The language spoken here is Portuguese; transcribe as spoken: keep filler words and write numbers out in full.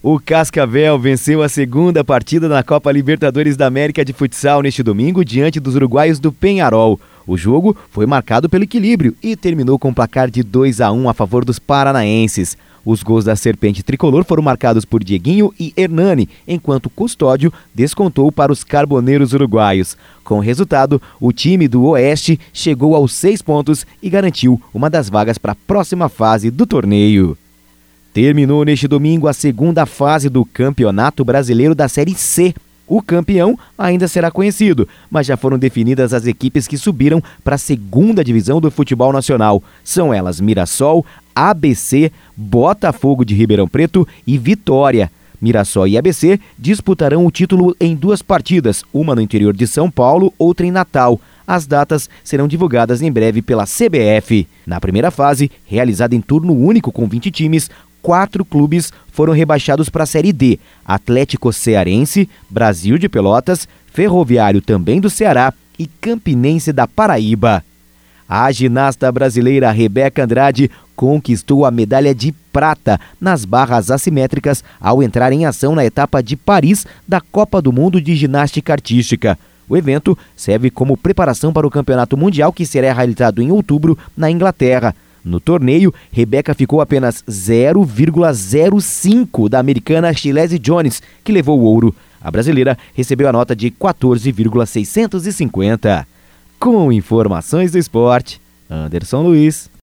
O Cascavel venceu a segunda partida na Copa Libertadores da América de Futsal neste domingo diante dos uruguaios do Peñarol. O jogo foi marcado pelo equilíbrio e terminou com um placar de dois a um a favor dos paranaenses. Os gols da Serpente Tricolor foram marcados por Dieguinho e Hernani, enquanto Custódio descontou para os Carboneiros uruguaios. Com o resultado, o time do Oeste chegou aos seis pontos e garantiu uma das vagas para a próxima fase do torneio. Terminou neste domingo a segunda fase do Campeonato Brasileiro da Série C. O campeão ainda será conhecido, mas já foram definidas as equipes que subiram para a segunda divisão do futebol nacional. São elas Mirassol, A B C, Botafogo de Ribeirão Preto e Vitória. Mirassol e A B C disputarão o título em duas partidas, uma no interior de São Paulo, outra em Natal. As datas serão divulgadas em breve pela C B F. Na primeira fase, realizada em turno único com vinte times, quatro clubes foram rebaixados para a Série D: Atlético Cearense, Brasil de Pelotas, Ferroviário também do Ceará e Campinense da Paraíba. A ginasta brasileira Rebeca Andrade conquistou a medalha de prata nas barras assimétricas ao entrar em ação na etapa de Paris da Copa do Mundo de Ginástica Artística. O evento serve como preparação para o Campeonato Mundial que será realizado em outubro na Inglaterra. No torneio, Rebeca ficou apenas zero vírgula zero cinco da americana Shilese Jones, que levou o ouro. A brasileira recebeu a nota de quatorze vírgula seiscentos e cinquenta. Com informações do esporte, Anderson Luiz.